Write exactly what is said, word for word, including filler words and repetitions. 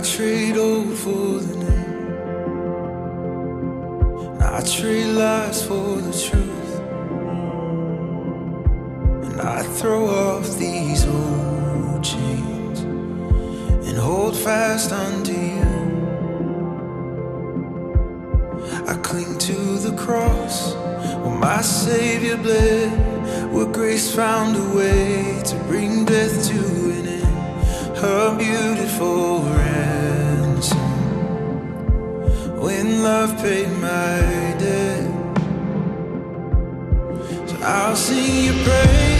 trade old for the new. I trade lies for the truth. And I throw off these old chains and hold fast unto you. I cling to the cross where my Savior bled, where grace found a way to bring death to an end. Her beautiful ransom, when love paid my debt. So I'll sing your praise.